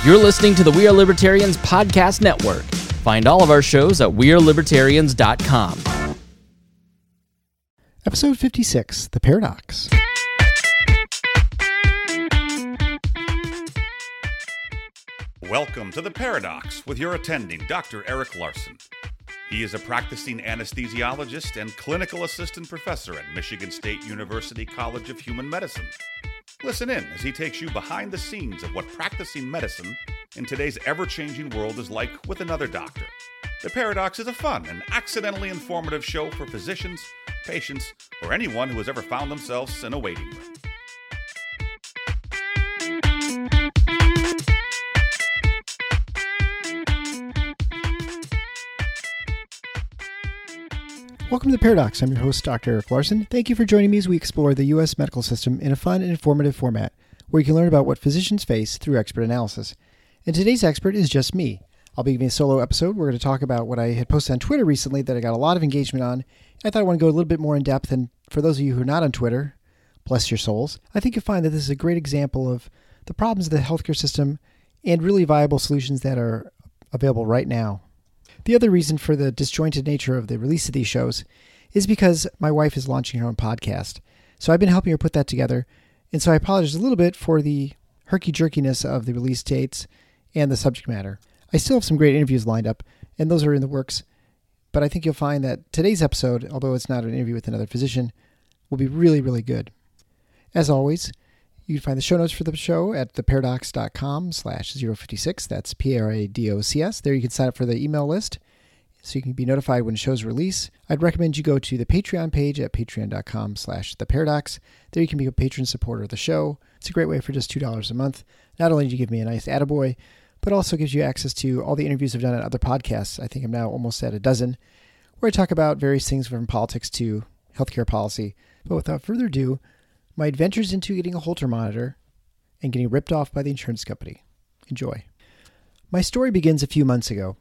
You're listening to the We Are Libertarians Podcast Network. Find all of our shows at wearelibertarians.com. Episode 56, The Paradox. Welcome to The Paradox with your attending, Dr. Eric Larson. He is a practicing anesthesiologist and clinical assistant professor at Michigan State University College of Human Medicine. Listen in as he takes you behind the scenes of what practicing medicine in today's ever-changing world is like with another doctor. The Paradox is a fun and accidentally informative show for physicians, patients, or anyone who has ever found themselves in a waiting room. Welcome to The Paradox. I'm your host, Dr. Eric Larson. Thank you for joining me as we explore the U.S. medical system in a fun and informative format where you can learn about what physicians face through expert analysis. And today's expert is just me. I'll be giving a solo episode. We're going to talk about what I had posted on Twitter recently that I got a lot of engagement on. I thought I want to go a little bit more in depth, and for those of you who are not on Twitter, bless your souls, I think you'll find that this is a great example of the problems of the healthcare system and really viable solutions that are available right now. The other reason for the disjointed nature of the release of these shows is because my wife is launching her own podcast. So I've been helping her put that together. And so I apologize a little bit for the herky-jerkiness of the release dates and the subject matter. I still have some great interviews lined up, and those are in the works. But I think you'll find that today's episode, although it's not an interview with another physician, will be really, really good. As always, you can find the show notes for the show at theparadox.com/056. That's PARADOCS. There you can sign up for the email list so you can be notified when shows release. I'd recommend you go to the Patreon page at patreon.com/theparadox. There you can be a patron supporter of the show. It's a great way for just $2 a month. Not only do you give me a nice attaboy, but also gives you access to all the interviews I've done on other podcasts. I think I'm now almost at a dozen, where I talk about various things from politics to healthcare policy. But without further ado, my adventures into getting a Holter monitor and getting ripped off by the insurance company. Enjoy. My story begins a few months ago.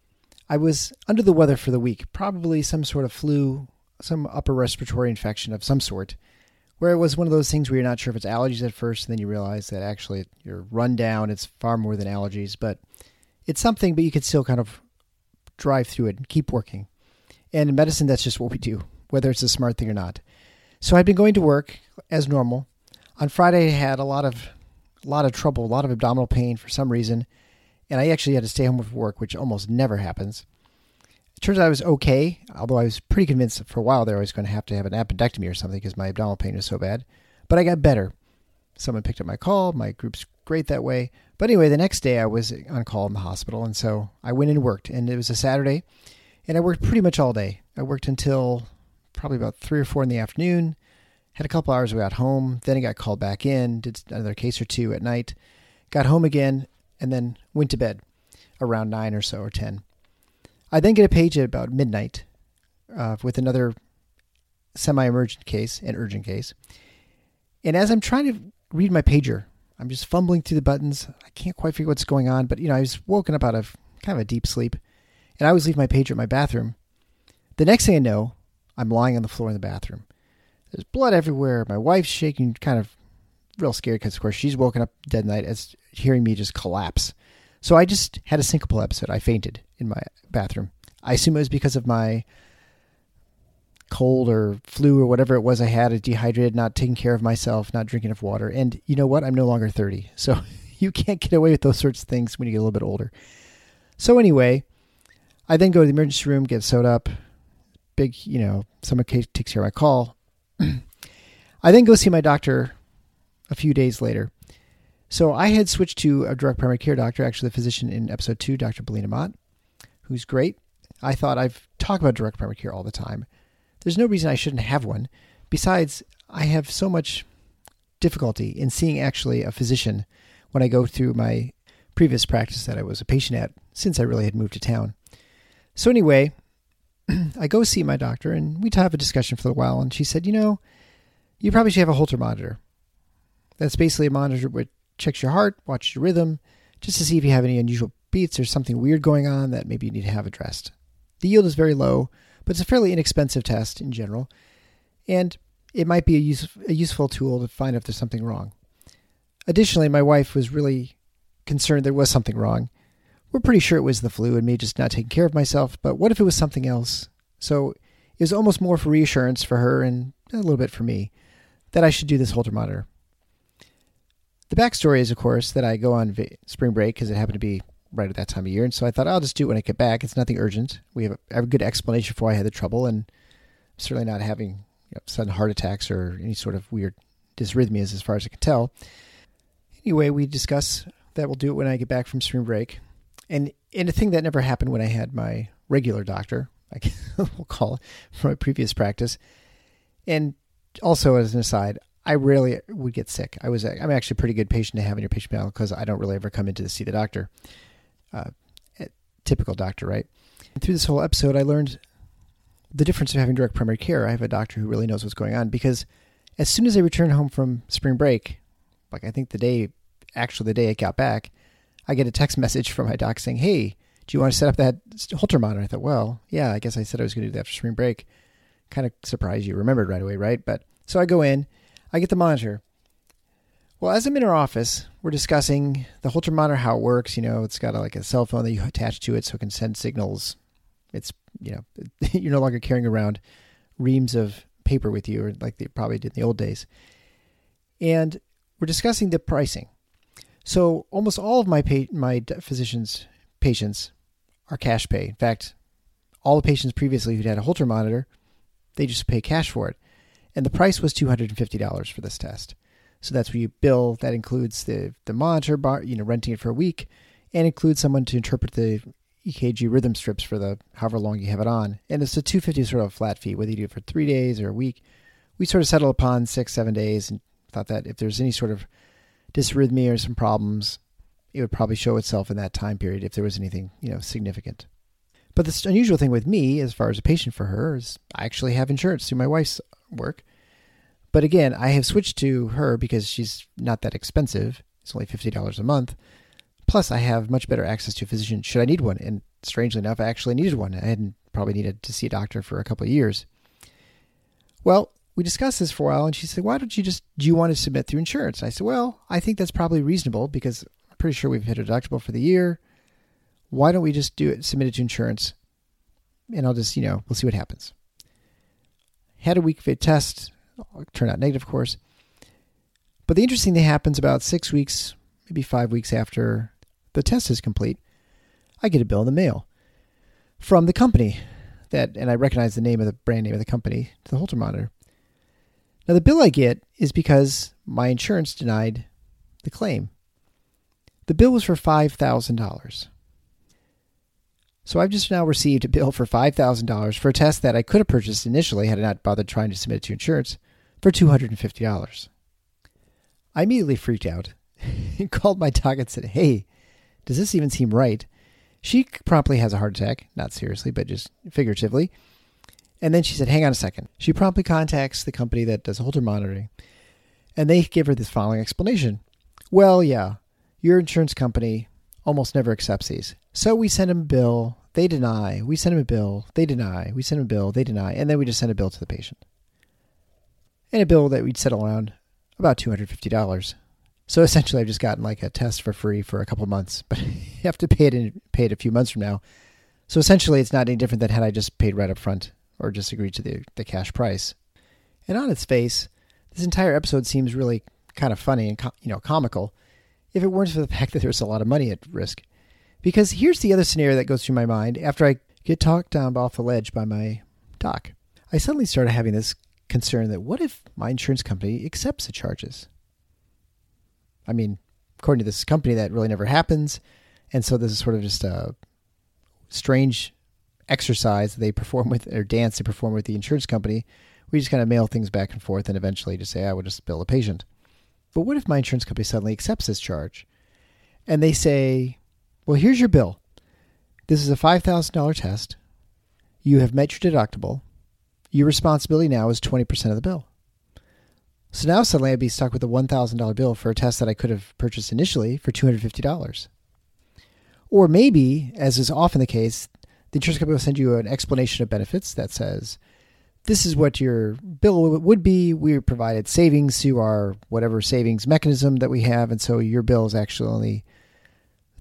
I was under the weather for the week, probably some sort of flu, some upper respiratory infection of some sort, where it was one of those things where you're not sure if it's allergies at first, and then you realize that actually you're run down, it's far more than allergies, but it's something, but you can still kind of drive through it and keep working. And in medicine, that's just what we do, whether it's a smart thing or not. So I'd been going to work as normal. On Friday, I had a lot of trouble, a lot of abdominal pain for some reason, and I actually had to stay home from work, which almost never happens. It turns out I was okay, although I was pretty convinced for a while there I was going to have an appendectomy or something because my abdominal pain was so bad. But I got better. Someone picked up my call. My group's great that way. But anyway, the next day I was on call in the hospital, and so I went and worked. And it was a Saturday, and I worked pretty much all day. I worked until probably about 3 or 4 in the afternoon, had a couple hours, we got home, then I got called back in, did another case or two at night, got home again, and then went to bed around 9 or so, or 10. I then get a page at about midnight with another semi-emergent case, an urgent case. And as I'm trying to read my pager, I'm just fumbling through the buttons. I can't quite figure what's going on, but I was woken up out of kind of a deep sleep, and I always leave my pager in my bathroom. The next thing I know, I'm lying on the floor in the bathroom. There's blood everywhere. My wife's shaking, kind of real scared because, of course, she's woken up dead night as hearing me just collapse. So I just had a syncopal episode. I fainted in my bathroom. I assume it was because of my cold or flu or whatever it was I had. I dehydrated, not taking care of myself, not drinking enough water. And you know what? I'm no longer 30. So you can't get away with those sorts of things when you get a little bit older. So anyway, I then go to the emergency room, get sewed up. Big, someone takes care of my call. I then go see my doctor a few days later. So I had switched to a direct primary care doctor, actually the physician in episode 2, Dr. Belina Mott, who's great. I thought I've talked about direct primary care all the time. There's no reason I shouldn't have one. Besides, I have so much difficulty in seeing actually a physician when I go through my previous practice that I was a patient at since I really had moved to town. So anyway, I go see my doctor, and we have a discussion for a while, and she said, you probably should have a Holter monitor. That's basically a monitor which checks your heart, watches your rhythm, just to see if you have any unusual beats or something weird going on that maybe you need to have addressed. The yield is very low, but it's a fairly inexpensive test in general, and it might be a useful tool to find if there's something wrong. Additionally, my wife was really concerned there was something wrong. We're pretty sure it was the flu and me just not taking care of myself, but what if it was something else? So it was almost more for reassurance for her and a little bit for me that I should do this Holter monitor. The backstory is, of course, that I go on spring break because it happened to be right at that time of year, and so I thought I'll just do it when I get back. It's nothing urgent. We have a good explanation for why I had the trouble, and I'm certainly not having sudden heart attacks or any sort of weird dysrhythmias as far as I can tell. Anyway, we discuss that we'll do it when I get back from spring break. And a thing that never happened when I had my regular doctor, we'll call it, from my previous practice. And also, as an aside, I rarely would get sick. I'm actually a pretty good patient to have in your patient panel because I don't really ever come in to see the doctor. Typical doctor, right? And through this whole episode, I learned the difference of having direct primary care. I have a doctor who really knows what's going on because as soon as I returned home from spring break, like I think the day I got back, I get a text message from my doc saying, "Hey, do you want to set up that Holter monitor?" I thought, well, yeah, I guess I said I was going to do that after spring break. Kind of surprised you remembered right away, right? But so I go in, I get the monitor. Well, as I'm in her office, we're discussing the Holter monitor, how it works. It's got like a cell phone that you attach to it so it can send signals. It's, you're no longer carrying around reams of paper with you, or like they probably did in the old days. And we're discussing the pricing. So almost all of my physician's patients are cash pay. In fact, all the patients previously who'd had a Holter monitor, they just pay cash for it. And the price was $250 for this test. So that's where you bill. That includes the monitor, renting it for a week, and includes someone to interpret the EKG rhythm strips for the however long you have it on. And it's a $250 sort of flat fee, whether you do it for 3 days or a week. We sort of settle upon 6-7 days and thought that if there's any sort of dysrhythmia or some problems, it would probably show itself in that time period if there was anything, significant. But the unusual thing with me, as far as a patient for her, is I actually have insurance through my wife's work. But again, I have switched to her because she's not that expensive. It's only $50 a month. Plus, I have much better access to a physician should I need one. And strangely enough, I actually needed one. I hadn't probably needed to see a doctor for a couple of years. Well, we discussed this for a while, and she said, do you want to submit through insurance? I said, well, I think that's probably reasonable because I'm pretty sure we've hit a deductible for the year. Why don't we just submit it to insurance, and I'll just, we'll see what happens. Had a week fit test, turned out negative, of course. But the interesting thing happens about 6 weeks, maybe 5 weeks after the test is complete. I get a bill in the mail from the company and I recognize the brand name of the company, the Holter monitor. Now, the bill I get is because my insurance denied the claim. The bill was for $5,000. So I've just now received a bill for $5,000 for a test that I could have purchased initially had I not bothered trying to submit it to insurance for $250. I immediately freaked out and called my doc and said, "Hey, does this even seem right?" She promptly has a heart attack, not seriously, but just figuratively. And then she said, "Hang on a second." She promptly contacts the company that does Holter monitoring, and they give her this following explanation. "Well, yeah, your insurance company almost never accepts these. So we send them a bill, they deny. We send them a bill, they deny. We send them a bill, they deny. And then we just send a bill to the patient." And a bill that we'd settle around about $250. So essentially I've just gotten like a test for free for a couple of months, but you have to pay it a few months from now. So essentially it's not any different than had I just paid right up front or just agreed to the cash price. And on its face, this entire episode seems really kind of funny and comical if it weren't for the fact that there's a lot of money at risk. Because here's the other scenario that goes through my mind after I get talked down off the ledge by my doc. I suddenly started having this concern that what if my insurance company accepts the charges? I mean, according to this company, that really never happens. And so this is sort of just a strange exercise that they perform with, or dance they perform with the insurance company. We just kind of mail things back and forth and eventually just say, I would just bill the patient. But what if my insurance company suddenly accepts this charge? And they say, well, here's your bill. This is a $5,000 test. You have met your deductible. Your responsibility now is 20% of the bill. So now suddenly I'd be stuck with a $1,000 bill for a test that I could have purchased initially for $250. Or maybe, as is often the case, the insurance company will send you an explanation of benefits that says, this is what your bill would be. We provided savings to our whatever savings mechanism that we have. And so your bill is actually only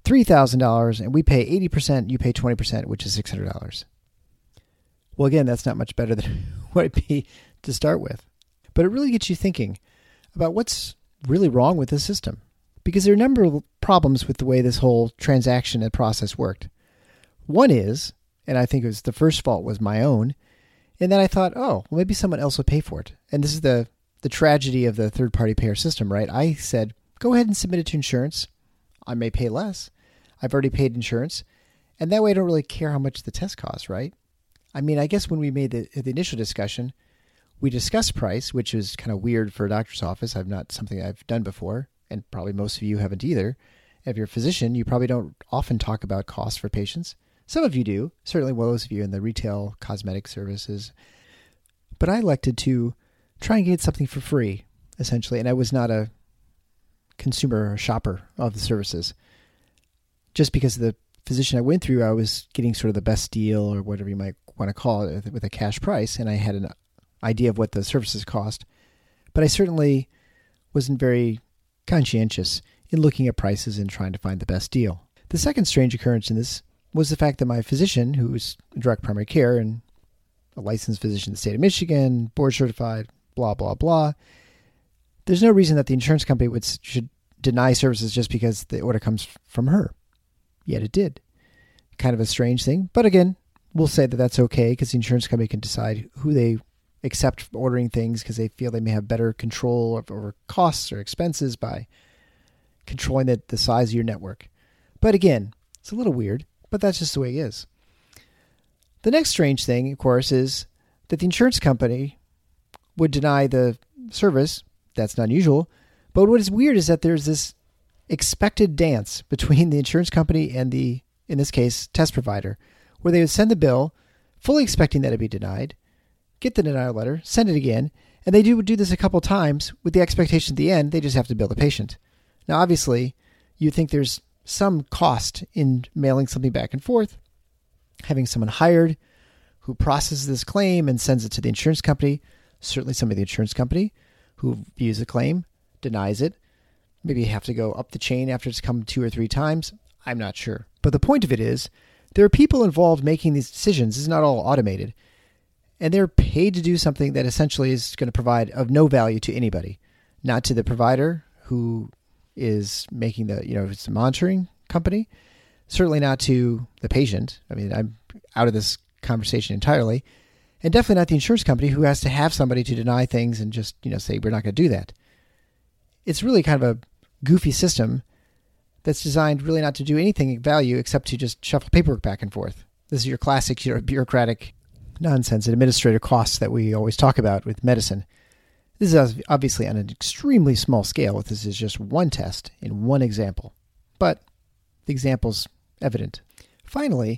$3,000, and we pay 80%, you pay 20%, which is $600. Well, again, that's not much better than what it'd be to start with. But it really gets you thinking about what's really wrong with the system. Because there are a number of problems with the way this whole transaction and process worked. One is, and I think it was the first fault was my own, and then I thought, oh, well, maybe someone else will pay for it. And this is the tragedy of the third-party payer system, right? I said, go ahead and submit it to insurance. I may pay less. I've already paid insurance. And that way I don't really care how much the test costs, right? I mean, I guess when we made the initial discussion, we discussed price, which is kind of weird for a doctor's office. Something I've done before, and probably most of you haven't either. If you're a physician, you probably don't often talk about costs for patients. Some of you do, certainly those of you in the retail cosmetic services. But I elected to try and get something for free, essentially, and I was not a consumer or shopper of the services. Just because of the physician I went through, I was getting sort of the best deal or whatever you might want to call it with a cash price, and I had an idea of what the services cost. But I certainly wasn't very conscientious in looking at prices and trying to find the best deal. The second strange occurrence in this was the fact that my physician, who was in direct primary care and a licensed physician in the state of Michigan, board certified, blah, blah, blah, there's no reason that the insurance company should deny services just because the order comes from her. Yet it did. Kind of a strange thing. But again, we'll say that that's okay because the insurance company can decide who they accept for ordering things because they feel they may have better control over costs or expenses by controlling the size of your network. But again, it's a little weird, but that's just the way it is. The next strange thing, of course, is that the insurance company would deny the service. That's not unusual. But what is weird is that there's this expected dance between the insurance company and the, in this case, test provider, where they would send the bill, fully expecting that it'd be denied, get the denial letter, send it again, and they would do this a couple times with the expectation at the end they just have to bill the patient. Now, obviously, you think there's some cost in mailing something back and forth, having someone hired who processes this claim and sends it to the insurance company, certainly somebody at the insurance company who views the claim, denies it. Maybe you have to go up the chain after it's come 2 or 3 times. I'm not sure. But the point of it is, there are people involved making these decisions. This is not all automated. And they're paid to do something that essentially is going to provide of no value to anybody. Not to the provider who is making it's a monitoring company. Certainly not to the patient. I mean, I'm out of this conversation entirely. And definitely not the insurance company who has to have somebody to deny things and just, say, we're not going to do that. It's really kind of a goofy system that's designed really not to do anything of value except to just shuffle paperwork back and forth. This is your classic bureaucratic nonsense and administrative costs that we always talk about with medicine. This is obviously on an extremely small scale. This is just one test in one example. But the example's evident. Finally,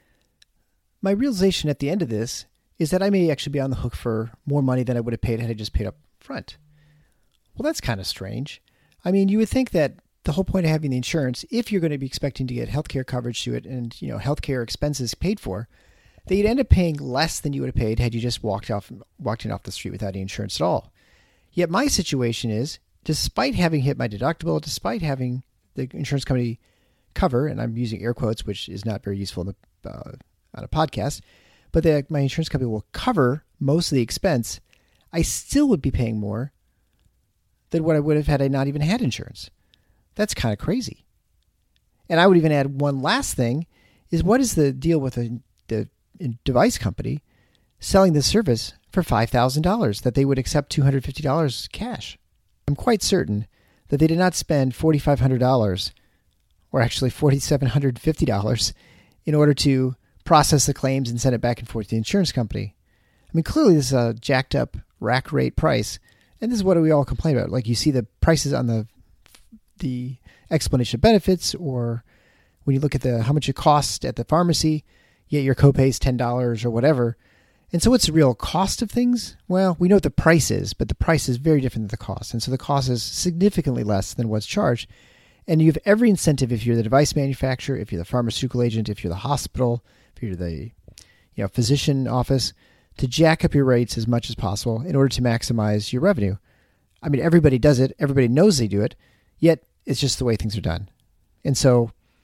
my realization at the end of this is that I may actually be on the hook for more money than I would have paid had I just paid up front. Well, that's kind of strange. I mean, you would think that the whole point of having the insurance, if you're going to be expecting to get healthcare coverage to it and, healthcare expenses paid for, that you'd end up paying less than you would have paid had you just walked in off the street without any insurance at all. Yet my situation is, despite having hit my deductible, despite having the insurance company cover, and I'm using air quotes, which is not very useful on a podcast, but that my insurance company will cover most of the expense, I still would be paying more than what I would have had I not even had insurance. That's kind of crazy. And I would even add one last thing, is what is the deal with the device company selling this service for $5,000 that they would accept $250 cash? I'm quite certain that they did not spend $4,500 or actually $4,750 in order to process the claims and send it back and forth to the insurance company. I mean, clearly this is a jacked up rack rate price. And this is what we all complain about. Like you see the prices on the explanation of benefits, or when you look at how much it costs at the pharmacy, yet your copay is $10 or whatever. And so what's the real cost of things? Well, we know what the price is, but the price is very different than the cost. And so the cost is significantly less than what's charged. And you have every incentive, if you're the device manufacturer, if you're the pharmaceutical agent, if you're the hospital, if you're the physician office, to jack up your rates as much as possible in order to maximize your revenue. I mean, everybody does it. Everybody knows they do it. Yet, it's just the way things are done. And so,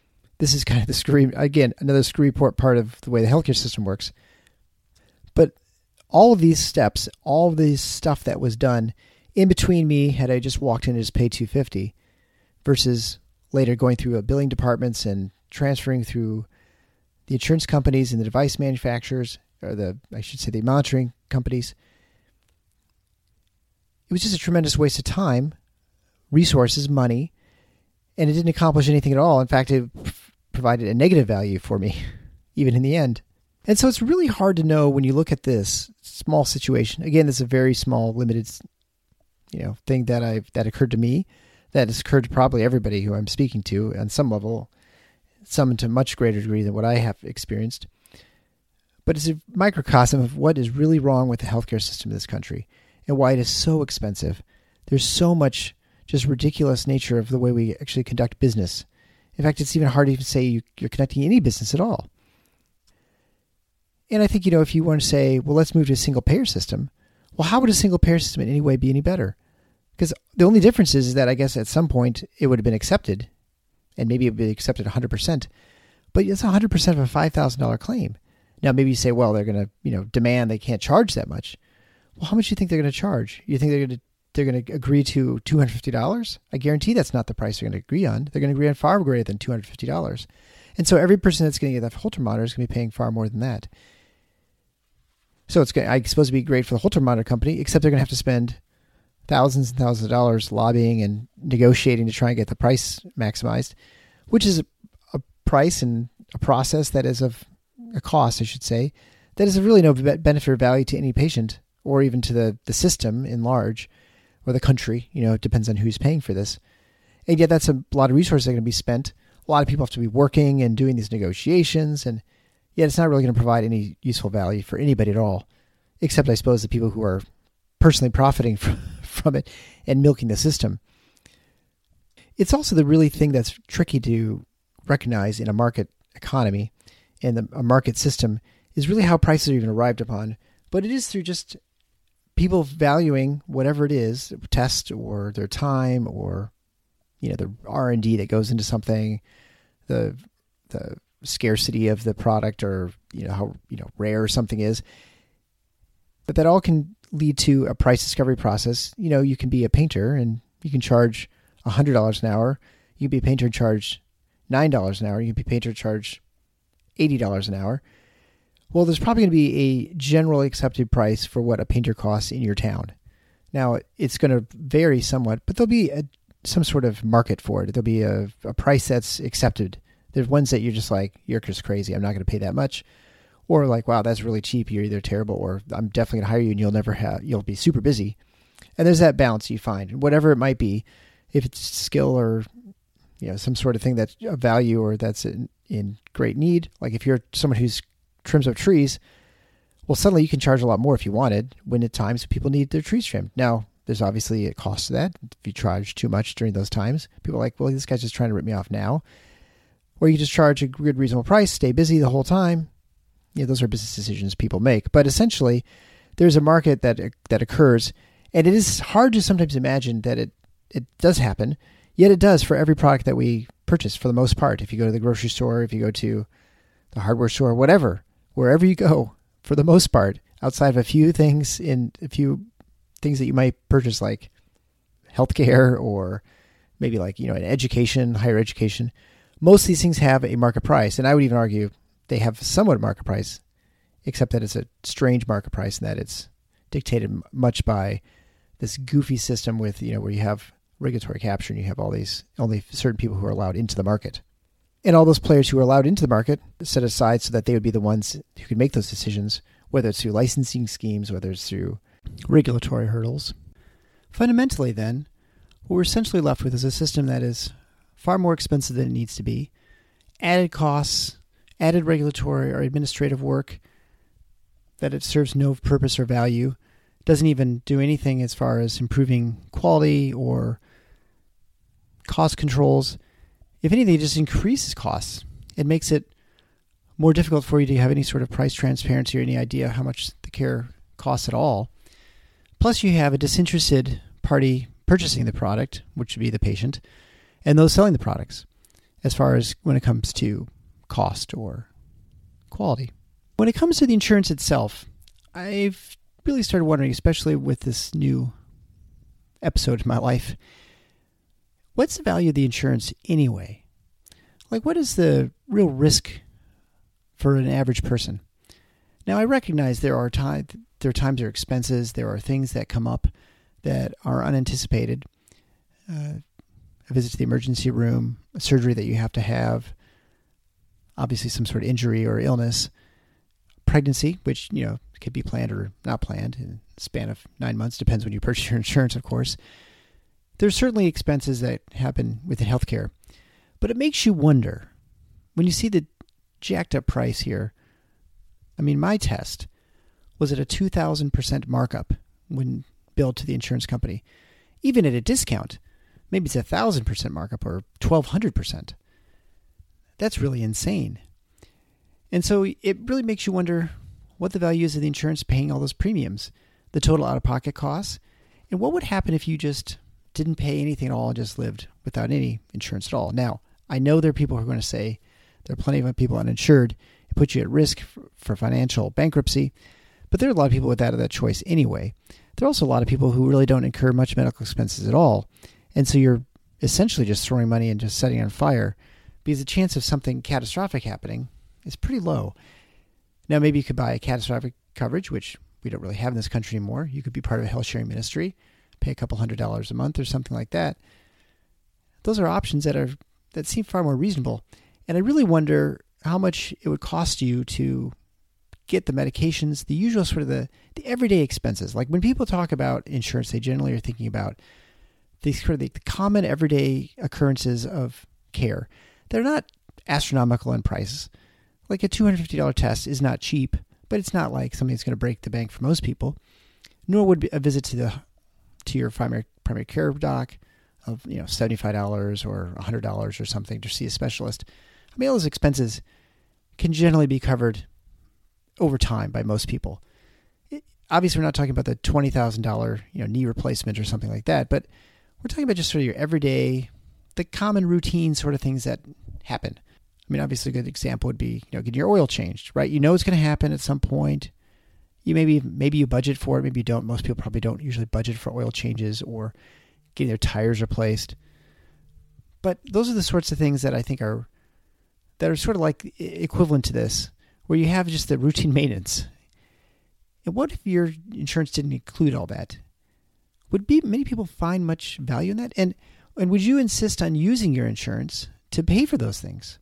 This is kind of the screwy, again, another screwy part of the way the healthcare system works. But all of these steps, all of this stuff that was done in between me, had I just walked in and just paid $250, versus later going through billing departments and transferring through the insurance companies and the device manufacturers, or the monitoring companies. It was just a tremendous waste of time, resources, money, and it didn't accomplish anything at all. In fact, it provided a negative value for me, even in the end. And so it's really hard to know when you look at this small situation. Again, this is a very small, limited, thing that occurred to me, that has occurred to probably everybody who I'm speaking to on some level, some to a much greater degree than what I have experienced. But it's a microcosm of what is really wrong with the healthcare system in this country and why it is so expensive. There's so much just ridiculous nature of the way we actually conduct business. In fact, it's even hard to even say you're conducting any business at all. And I think, if you want to say, well, let's move to a single payer system. Well, how would a single payer system in any way be any better? Because the only difference is that I guess at some point it would have been accepted, and maybe it would be accepted 100%, but it's 100% of a $5,000 claim. Now, maybe you say, well, they're going to, demand they can't charge that much. Well, how much do you think they're going to charge? You think they're going to agree to $250? I guarantee that's not the price they're going to agree on. They're going to agree on far greater than $250. And so every person that's going to get that Holter monitor is going to be paying far more than that. So it's supposed to be great for the Holter monitor company, except they're going to have to spend thousands and thousands of dollars lobbying and negotiating to try and get the price maximized, which is a price and a process that is of a cost, I should say, that is of really no benefit or value to any patient or even to the system in large or the country. It depends on who's paying for this. And yet that's a lot of resources that are going to be spent. A lot of people have to be working and doing these negotiations, and yet it's not really going to provide any useful value for anybody at all, except I suppose the people who are personally profiting from it and milking the system. It's also the really thing that's tricky to recognize in a market economy and a market system is really how prices are even arrived upon. But it is through just people valuing whatever it is, test or their time or, the R&D that goes into something, the scarcity of the product or, how, rare something is. But that all can lead to a price discovery process. You can be a painter and you can charge $100 an hour. You can be a painter and charge $9 an hour. You can be a painter and charge $80 an hour. Well, there's probably going to be a generally accepted price for what a painter costs in your town. Now, it's going to vary somewhat, but there'll be some sort of market for it. There'll be a price that's accepted. There's ones that you're just like, you're just crazy, I'm not going to pay that much. Or like, wow, that's really cheap, you're either terrible, or I'm definitely going to hire you and you'll be super busy. And there's that balance you find, whatever it might be, if it's skill or some sort of thing that's of value or that's in great need. Like if you're someone who trims up trees, well, suddenly you can charge a lot more if you wanted when at times people need their trees trimmed. Now, there's obviously a cost to that. If you charge too much during those times, people are like, well, this guy's just trying to rip me off now. Or you just charge a good, reasonable price, stay busy the whole time. Those are business decisions people make. But essentially, there's a market that occurs, and it is hard to sometimes imagine that it does happen, yet it does for every product that we purchase for the most part. If you go to the grocery store, if you go to the hardware store, whatever, wherever you go, for the most part, outside of a few things that you might purchase like healthcare or maybe like, an education, higher education, most of these things have a market price. And I would even argue they have somewhat a market price, except that it's a strange market price and that it's dictated much by this goofy system with, where you have regulatory capture and you have all these, only certain people who are allowed into the market. And all those players who are allowed into the market set aside so that they would be the ones who could make those decisions, whether it's through licensing schemes, whether it's through regulatory hurdles. Fundamentally, then, what we're essentially left with is a system that is far more expensive than it needs to be, added costs, added regulatory or administrative work that it serves no purpose or value, doesn't even do anything as far as improving quality or cost controls. If anything, it just increases costs. It makes it more difficult for you to have any sort of price transparency or any idea how much the care costs at all. Plus, you have a disinterested party purchasing the product, which would be the patient, and those selling the products. as far as when it comes to cost or quality. When it comes to the insurance itself, I've really started wondering, especially with this new episode in my life, what's the value of the insurance anyway? Like, what is the real risk for an average person? Now, I recognize there are times, there are expenses, there are things that come up that are unanticipated. A visit to the emergency room, a surgery that you have to have, obviously some sort of injury or illness, pregnancy, which, could be planned or not planned in the span of 9 months, depends when you purchase your insurance, of course. There's certainly expenses that happen within healthcare, but it makes you wonder, when you see the jacked up price here, my test was at a 2,000% markup when billed to the insurance company. Even at a discount, maybe it's 1,000% markup or 1,200%. That's really insane. And so it really makes you wonder what the value is of the insurance paying all those premiums, the total out-of-pocket costs, and what would happen if you just didn't pay anything at all and just lived without any insurance at all. Now, I know there are people who are going to say there are plenty of people uninsured. It puts you at risk for financial bankruptcy, but there are a lot of people with that choice anyway. There are also a lot of people who really don't incur much medical expenses at all, and so you're essentially just throwing money and just setting it on fire because the chance of something catastrophic happening is pretty low. Now, maybe you could buy a catastrophic coverage, which we don't really have in this country anymore. You could be part of a health sharing ministry, pay a couple $100s a month or something like that. Those are options that seem far more reasonable. And I really wonder how much it would cost you to get the medications, the usual sort of the everyday expenses. Like when people talk about insurance, they generally are thinking about these sort of the common everyday occurrences of care. They're not astronomical in price. Like a $250 test is not cheap, but it's not like something that's going to break the bank for most people. Nor would a visit to your primary care doc of $75 or $100 or something to see a specialist. All those expenses can generally be covered over time by most people. Obviously, we're not talking about the $20,000 knee replacement or something like that, but we're talking about just sort of your everyday, the common routine sort of things that happen. Obviously, a good example would be getting your oil changed, right? It's going to happen at some point. You maybe you budget for it, maybe you don't. Most people probably don't usually budget for oil changes or getting their tires replaced. But those are the sorts of things that I think are sort of like equivalent to this, where you have just the routine maintenance. And what if your insurance didn't include all that? Would many people find much value in that? And would you insist on using your insurance to pay for those things?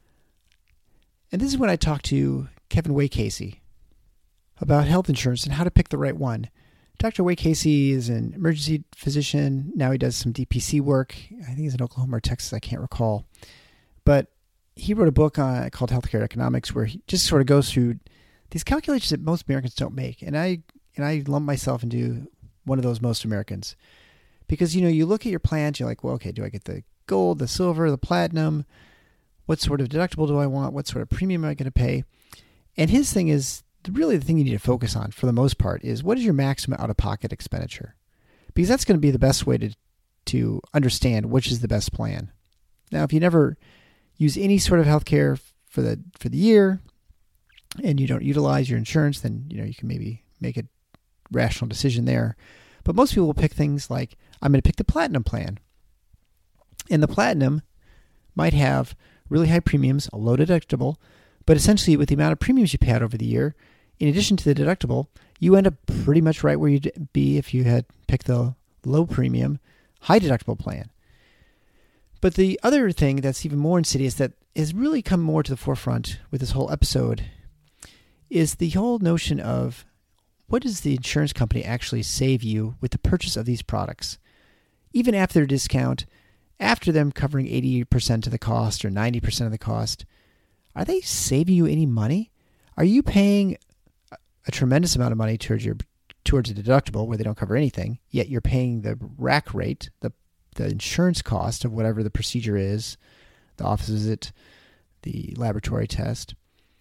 And this is when I talked to Kevin Way Casey about health insurance and how to pick the right one. Dr. Way Casey is an emergency physician. Now he does some DPC work. I think he's in Oklahoma or Texas. I can't recall. But he wrote a book called Healthcare Economics, where he just sort of goes through these calculations that most Americans don't make. And I lump myself into one of those most Americans. Because, you look at your plans, you're like, well, okay, do I get the gold, the silver, the platinum? What sort of deductible do I want? What sort of premium am I going to pay? And his thing is, really the thing you need to focus on for the most part is, what is your maximum out-of-pocket expenditure? Because that's going to be the best way to understand which is the best plan. Now, if you never use any sort of healthcare for the year and you don't utilize your insurance, then you can maybe make a rational decision there. But most people will pick things like, I'm going to pick the platinum plan. And the platinum might have really high premiums, a low deductible, but essentially with the amount of premiums you pay out over the year, in addition to the deductible, you end up pretty much right where you'd be if you had picked the low premium, high deductible plan. But the other thing that's even more insidious that has really come more to the forefront with this whole episode is the whole notion of, what does the insurance company actually save you with the purchase of these products? Even after their discount, after them covering 80% of the cost or 90% of the cost, are they saving you any money? Are you paying a tremendous amount of money towards a deductible where they don't cover anything, yet you're paying the rack rate, the insurance cost of whatever the procedure is, the office visit, the laboratory test.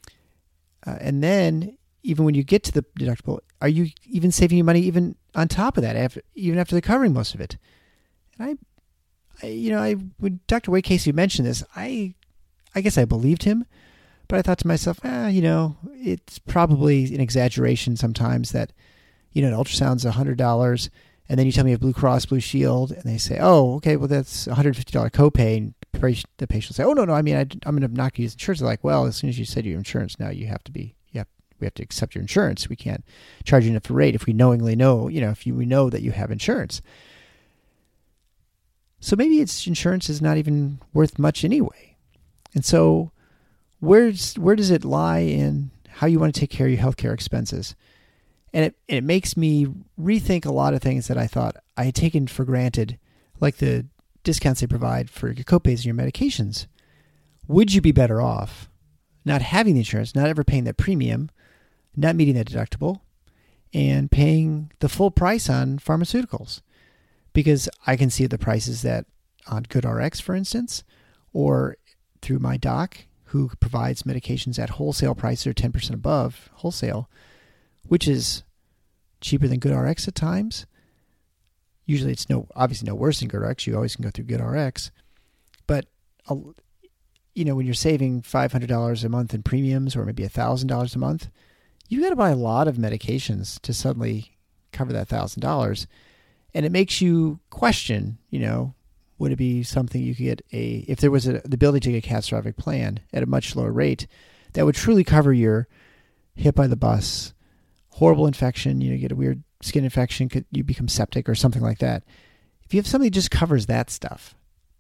And then even when you get to the deductible, are you even saving you money even on top of that, even after they're covering most of it? And when Dr. Wade Casey mentioned this, I guess I believed him, but I thought to myself, it's probably an exaggeration sometimes that, an ultrasound's $100, and then you tell me of Blue Cross Blue Shield, and they say, oh, okay, well, that's $150 copay, and the patient will say, oh, no, I mean, I'm not going to use insurance. They're like, well, as soon as you said your insurance, now we have to accept your insurance. We can't charge you enough for rate if we knowingly know, we know that you have insurance. So maybe insurance is not even worth much anyway. And so where does it lie in how you want to take care of your healthcare expenses? And it makes me rethink a lot of things that I thought I had taken for granted, like the discounts they provide for your copays and your medications. Would you be better off not having the insurance, not ever paying that premium, not meeting that deductible, and paying the full price on pharmaceuticals? Because I can see the prices that on GoodRx, for instance, or through my doc, who provides medications at wholesale prices or 10% above wholesale, which is cheaper than GoodRx at times. Usually it's obviously no worse than GoodRx. You always can go through GoodRx. But, when you're saving $500 a month in premiums or maybe $1,000 a month, you got to buy a lot of medications to suddenly cover that $1,000. And it makes you question, would it be something you could get if there was the ability to get a catastrophic plan at a much lower rate that would truly cover your hit by the bus, horrible infection, you get a weird skin infection, you become septic or something like that. If you have something that just covers that stuff,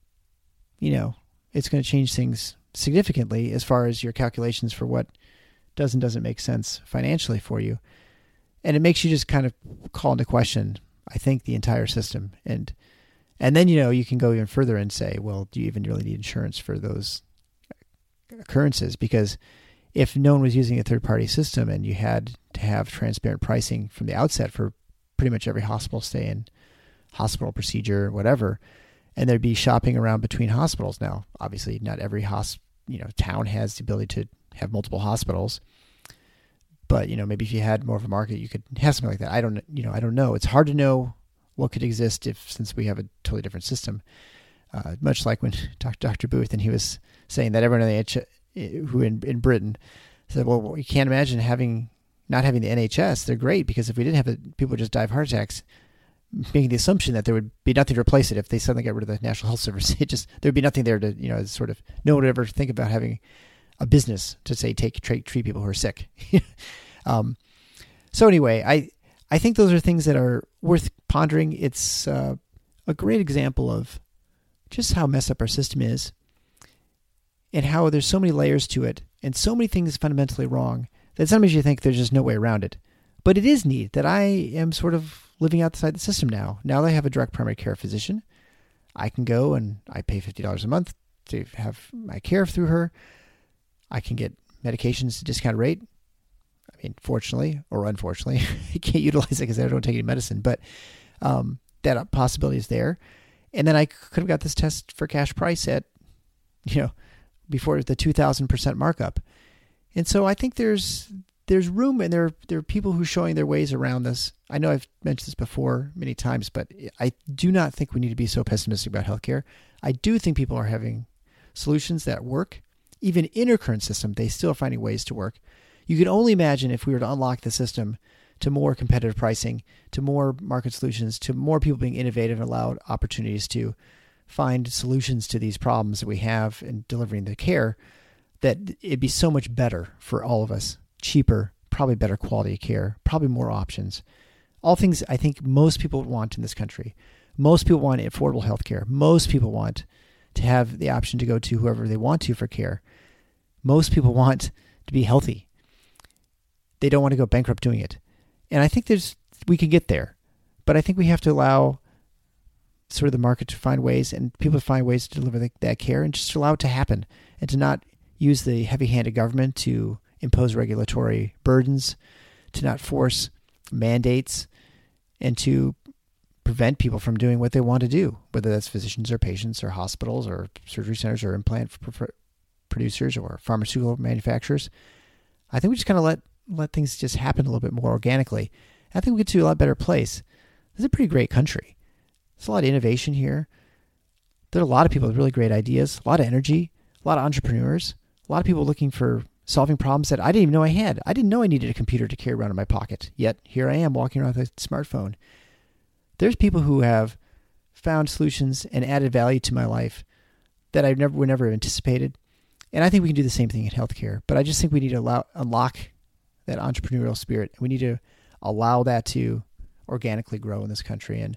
it's going to change things significantly as far as your calculations for what does and doesn't make sense financially for you. And it makes you just kind of call into question, I think, the entire system. And then, you can go even further and say, well, do you even really need insurance for those occurrences? Because if no one was using a third-party system and you had to have transparent pricing from the outset for pretty much every hospital stay and hospital procedure, whatever, and there'd be shopping around between hospitals. Now, obviously, not every town has the ability to have multiple hospitals, but maybe if you had more of a market, you could have something like that. I don't know. It's hard to know what could exist since we have a totally different system. Much like when Dr. Booth, and he was saying that everyone who in Britain said, well, you can't imagine not having the NHS. They're great because if we didn't have it, people would just die of heart attacks, making the assumption that there would be nothing to replace it if they suddenly got rid of the National Health Service. There'd be nothing there to, sort of, no one would ever think about having a business to say, treat people who are sick. So anyway, I think those are things that are worth pondering. It's a great example of just how messed up our system is and how there's so many layers to it and so many things fundamentally wrong that sometimes you think there's just no way around it. But it is neat that I am sort of living outside the system now. Now that I have a direct primary care physician, I can go and I pay $50 a month to have my care through her. I can get medications at a discounted rate. I mean, fortunately or unfortunately, I can't utilize it because I don't take any medicine, but that possibility is there. And then I could have got this test for cash price at, before the 2,000% markup. And so I think there's room, and there are people who are showing their ways around this. I know I've mentioned this before many times, but I do not think we need to be so pessimistic about healthcare. I do think people are having solutions that work. Even in our current system, they still are finding ways to work. You can only imagine if we were to unlock the system to more competitive pricing, to more market solutions, to more people being innovative and allowed opportunities to find solutions to these problems that we have in delivering the care, that it'd be so much better for all of us. Cheaper, probably better quality of care, probably more options. All things I think most people want in this country. Most people want affordable health care. Most people want to have the option to go to whoever they want to for care. Most people want to be healthy. They don't want to go bankrupt doing it. And I think we can get there. But I think we have to allow sort of the market to find ways and people to find ways to deliver that care and just allow it to happen and to not use the heavy-handed government to impose regulatory burdens, to not force mandates, and to prevent people from doing what they want to do, whether that's physicians or patients or hospitals or surgery centers or implant producers or pharmaceutical manufacturers. I think we just kind of let things just happen a little bit more organically. I think we get to a lot better place. This is a pretty great country. There's a lot of innovation here. There are a lot of people with really great ideas, a lot of energy, a lot of entrepreneurs, a lot of people looking for solving problems that I didn't even know I had. I didn't know I needed a computer to carry around in my pocket, yet here I am walking around with a smartphone. There's people who have found solutions and added value to my life that I would never anticipated. And I think we can do the same thing in healthcare. But I just think we need to unlock that entrepreneurial spirit. We need to allow that to organically grow in this country. And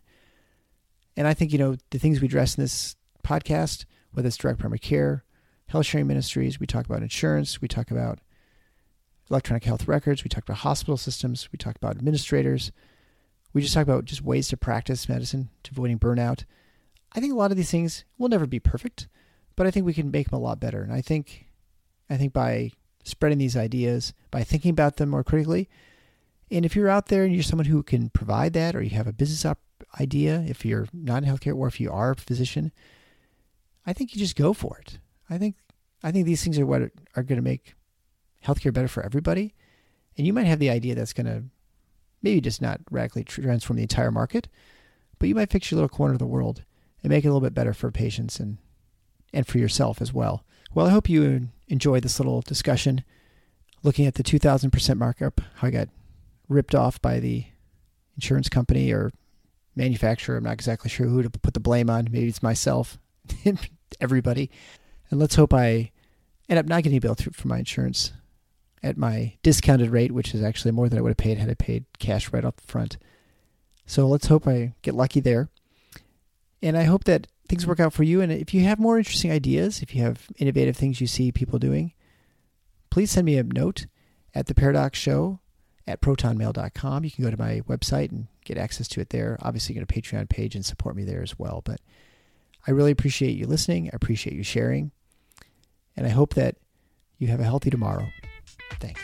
I think, the things we address in this podcast, whether it's direct primary care, health sharing ministries, we talk about insurance, we talk about electronic health records, we talk about hospital systems, we talk about administrators, we just talk about just ways to practice medicine, to avoiding burnout. I think a lot of these things will never be perfect, but I think we can make them a lot better. And I think by spreading these ideas, by thinking about them more critically, and if you're out there and you're someone who can provide that, or you have a business idea, if you're not in healthcare or if you are a physician, I think you just go for it. I think these things are what are going to make healthcare better for everybody. And you might have the idea that's going to maybe just not radically transform the entire market, but you might fix your little corner of the world and make it a little bit better for patients and for yourself as well. Well, I hope you enjoyed this little discussion looking at the 2,000% markup, how I got ripped off by the insurance company or manufacturer. I'm not exactly sure who to put the blame on. Maybe it's myself, everybody. And let's hope I end up not getting billed for my insurance at my discounted rate, which is actually more than I would have paid had I paid cash right up front. So let's hope I get lucky there. And I hope that things work out for you. And if you have more interesting ideas, if you have innovative things you see people doing, please send me a note at The Paradox Show at protonmail.com. You can go to my website and get access to it there. Obviously, go to Patreon page and support me there as well. But I really appreciate you listening. I appreciate you sharing. And I hope that you have a healthy tomorrow. Thanks.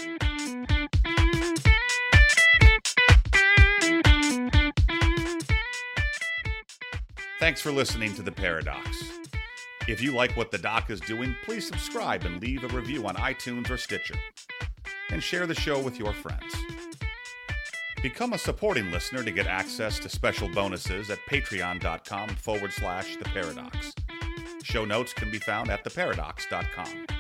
Thanks for listening to The Paradox. If you like what the doc is doing, please subscribe and leave a review on iTunes or Stitcher. And share the show with your friends. Become a supporting listener to get access to special bonuses at patreon.com/theparadox. Show notes can be found at theparadox.com.